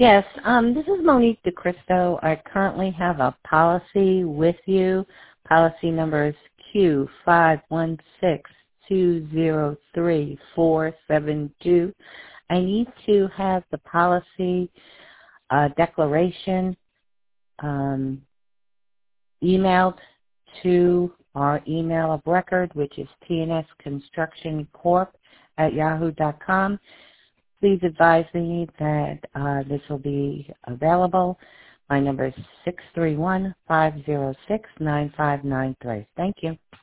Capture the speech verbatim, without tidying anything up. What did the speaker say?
Yes, um, this is Monique DeCristo. I currently have a policy with you. Policy number is Q five one six two zero three four seven two. I need to have the policy uh, declaration um, emailed to our email of record, which is T N S Construction Corp at yahoo dot com. Please advise me that uh, this will be available. My number is six three one, five zero six, nine five nine three. Thank you.